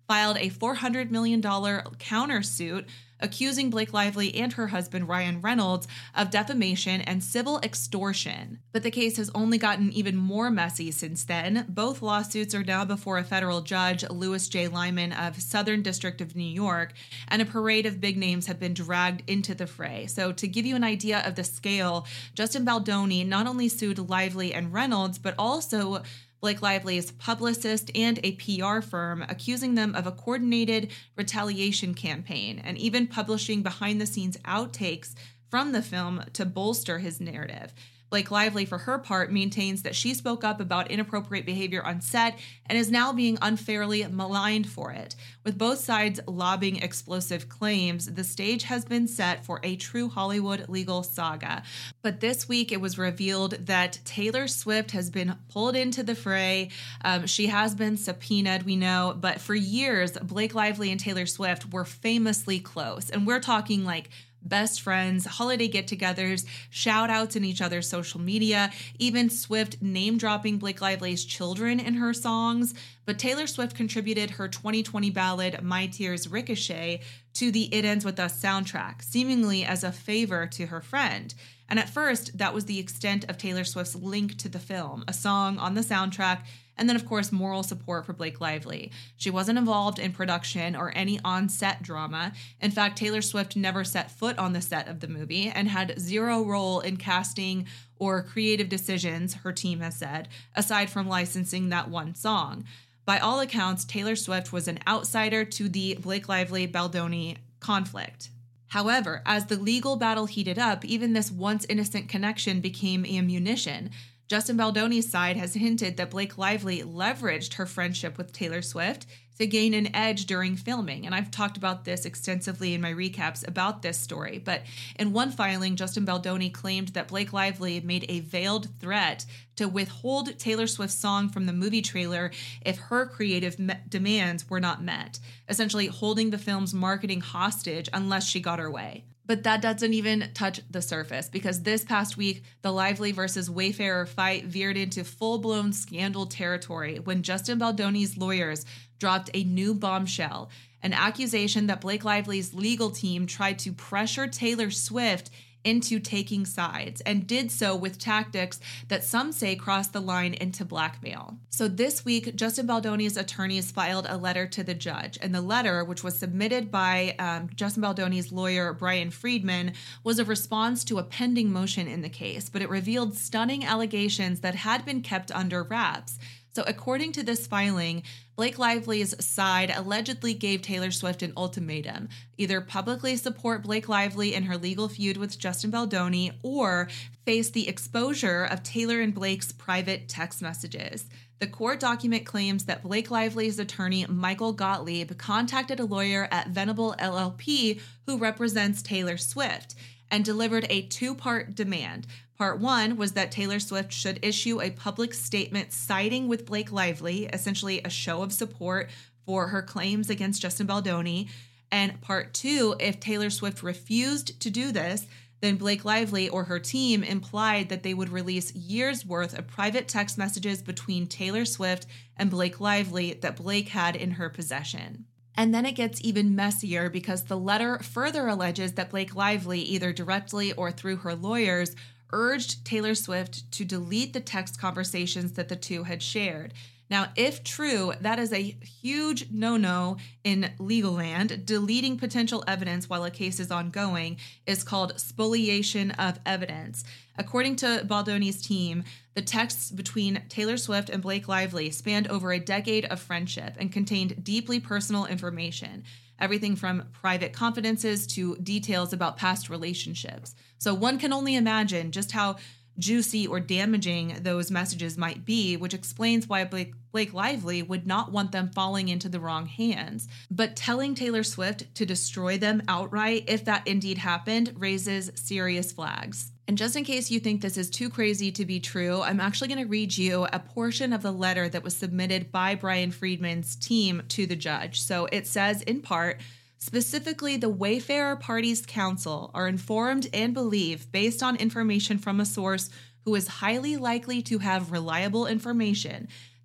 filed a $400 million countersuit accusing Blake Lively and her husband Ryan Reynolds of defamation and civil extortion. But the case has only gotten even more messy since then. Both lawsuits are now before a federal judge, Louis J. Lyman of Southern District of New York, and a parade of big names have been dragged into the fray. So to give you an idea of the scale, Justin Baldoni not only sued Lively and Reynolds, but also Blake Lively's publicist and a PR firm, accusing them of a coordinated retaliation campaign and even publishing behind-the-scenes outtakes from the film to bolster his narrative. Blake Lively, for her part, maintains that she spoke up about inappropriate behavior on set and is now being unfairly maligned for it. With both sides lobbing explosive claims, the stage has been set for a true Hollywood legal saga. But this week, it was revealed that Taylor Swift has been pulled into the fray. She has been subpoenaed, we know, but for years, Blake Lively and Taylor Swift were famously close. And we're talking like best friends, holiday get-togethers, shout-outs in each other's social media, even Swift name-dropping Blake Lively's children in her songs. But Taylor Swift contributed her 2020 ballad, My Tears Ricochet, to the It Ends With Us soundtrack, seemingly as a favor to her friend. And at first, that was the extent of Taylor Swift's link to the film, a song on the soundtrack, and then, of course, moral support for Blake Lively. She wasn't involved in production or any on-set drama. In fact, Taylor Swift never set foot on the set of the movie and had zero role in casting or creative decisions, her team has said, aside from licensing that one song. By all accounts, Taylor Swift was an outsider to the Blake Lively-Baldoni conflict. However, as the legal battle heated up, even this once innocent connection became ammunition. Justin Baldoni's side has hinted that Blake Lively leveraged her friendship with Taylor Swift to gain an edge during filming. And I've talked about this extensively in my recaps about this story. But in one filing, Justin Baldoni claimed that Blake Lively made a veiled threat to withhold Taylor Swift's song from the movie trailer if her creative demands were not met, essentially holding the film's marketing hostage unless she got her way. But that doesn't even touch the surface, because this past week, the Lively versus Wayfarer fight veered into full-blown scandal territory when Justin Baldoni's lawyers dropped a new bombshell, an accusation that Blake Lively's legal team tried to pressure Taylor Swift into taking sides, and did so with tactics that some say crossed the line into blackmail. So this week, Justin Baldoni's attorneys filed a letter to the judge, and the letter, which was submitted by Justin Baldoni's lawyer, Brian Friedman, was a response to a pending motion in the case, but it revealed stunning allegations that had been kept under wraps. So according to this filing, Blake Lively's side allegedly gave Taylor Swift an ultimatum: either publicly support Blake Lively in her legal feud with Justin Baldoni or face the exposure of Taylor and Blake's private text messages. The court document claims that Blake Lively's attorney, Michael Gottlieb, contacted a lawyer at Venable LLP who represents Taylor Swift and delivered a two-part demand. Part one was that Taylor Swift should issue a public statement siding with Blake Lively, essentially a show of support for her claims against Justin Baldoni. And part two, if Taylor Swift refused to do this, then Blake Lively or her team implied that they would release years' worth of private text messages between Taylor Swift and Blake Lively that Blake had in her possession. And then it gets even messier, because the letter further alleges that Blake Lively, either directly or through her lawyers, urged Taylor Swift to delete the text conversations that the two had shared. Now, if true, that is a huge no-no in legal land. Deleting potential evidence while a case is ongoing is called spoliation of evidence. According to Baldoni's team, the texts between Taylor Swift and Blake Lively spanned over a decade of friendship and contained deeply personal information, everything from private confidences to details about past relationships. So one can only imagine just how juicy or damaging those messages might be, which explains why Blake Lively would not want them falling into the wrong hands. But telling Taylor Swift to destroy them outright, if that indeed happened, raises serious flags. And just in case you think this is too crazy to be true, I'm actually going to read you a portion of the letter that was submitted by Brian Friedman's team to the judge. So it says, in part, specifically, the Wayfarer Parties Counsel are informed and believe, based on information from a source who is highly likely to have reliable information,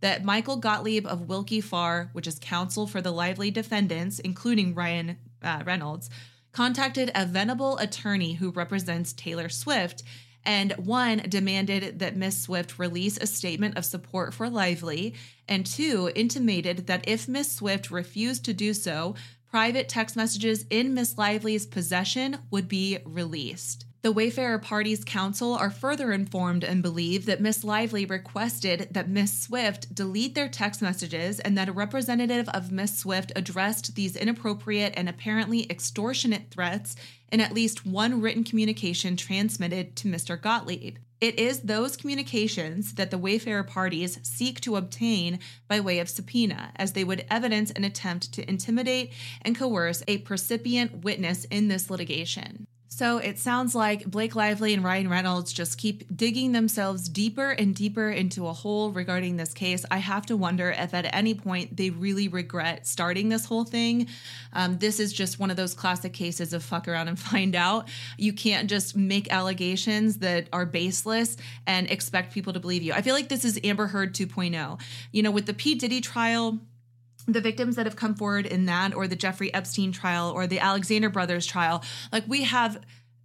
that Michael Gottlieb of Wilkie Farr, which is counsel for the Lively defendants, including Ryan Reynolds, contacted a venerable attorney who represents Taylor Swift, and one, demanded that Miss Swift release a statement of support for Lively, and two, intimated that if Miss Swift refused to do so, private text messages in Miss Lively's possession would be released. The Wayfarer party's counsel are further informed and believe that Miss Lively requested that Miss Swift delete their text messages and that a representative of Miss Swift addressed these inappropriate and apparently extortionate threats in at least one written communication transmitted to Mr. Gottlieb. It is those communications that the Wayfarer parties seek to obtain by way of subpoena, as they would evidence an attempt to intimidate and coerce a percipient witness in this litigation. So it sounds like Blake Lively and Ryan Reynolds just keep digging themselves deeper and deeper into a hole regarding this case. I have to wonder if at any point they really regret starting this whole thing. This is just one of those classic cases of fuck around and find out. You can't just make allegations that are baseless and expect people to believe you. I feel like this is Amber Heard 2.0. You know, with the P. Diddy trial, the victims that have come forward in that, or the Jeffrey Epstein trial, or the Alexander Brothers trial, like we have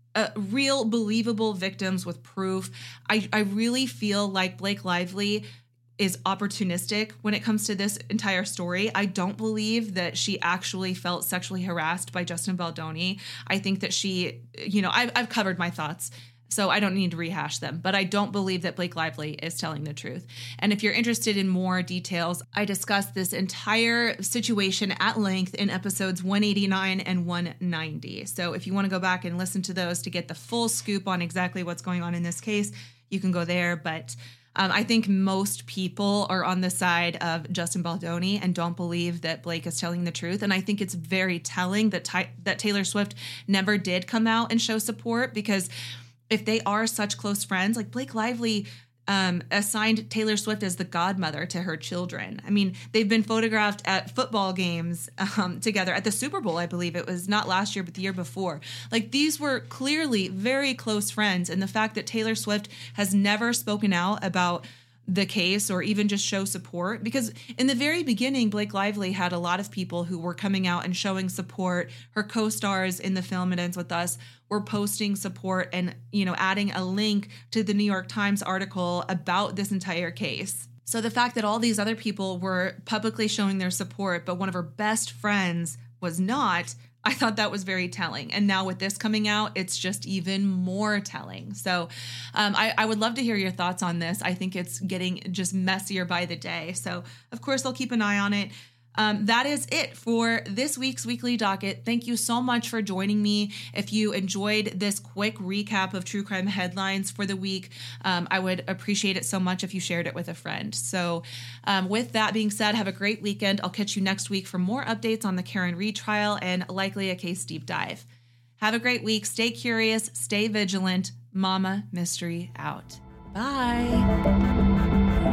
real believable victims with proof. I really feel like Blake Lively is opportunistic when it comes to this entire story. I don't believe that she actually felt sexually harassed by Justin Baldoni. I think that she, you know, I've covered my thoughts, so I don't need to rehash them, but I don't believe that Blake Lively is telling the truth. And if you're interested in more details, I discussed this entire situation at length in episodes 189 and 190. So if you want to go back and listen to those to get the full scoop on exactly what's going on in this case, you can go there. But I think most people are on the side of Justin Baldoni and don't believe that Blake is telling the truth. And I think it's very telling that Taylor Swift never did come out and show support, because if they are such close friends, like Blake Lively assigned Taylor Swift as the godmother to her children. I mean, they've been photographed at football games together at the Super Bowl, I believe it was, not last year, but the year before. Like, these were clearly very close friends. And the fact that Taylor Swift has never spoken out about the case or even just show support, because in the very beginning, Blake Lively had a lot of people who were coming out and showing support. Her co-stars in the film It Ends With Us were posting support and, you know, adding a link to the New York Times article about this entire case. So the fact that all these other people were publicly showing their support, but one of her best friends was not, I thought that was very telling. And now with this coming out, it's just even more telling. So I would love to hear your thoughts on this. I think it's getting just messier by the day. So of course, I'll keep an eye on it. That is it for this week's Weekly Docket. Thank you so much for joining me. If you enjoyed this quick recap of true crime headlines for the week, I would appreciate it so much if you shared it with a friend. So with that being said, have a great weekend. I'll catch you next week for more updates on the Karen Read trial and likely a case deep dive. Have a great week. Stay curious. Stay vigilant. Mama Mystery out. Bye.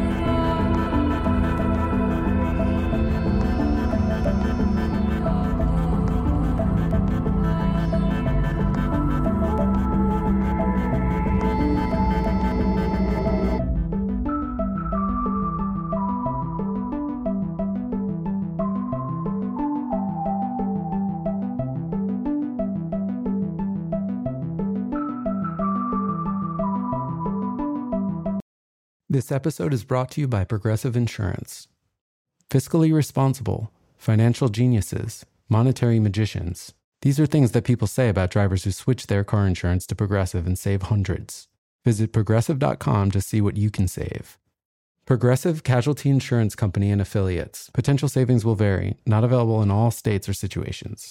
This episode is brought to you by Progressive Insurance. Fiscally responsible, financial geniuses, monetary magicians. These are things that people say about drivers who switch their car insurance to Progressive and save hundreds. Visit Progressive.com to see what you can save. Progressive Casualty Insurance Company and Affiliates. Potential savings will vary. Not available in all states or situations.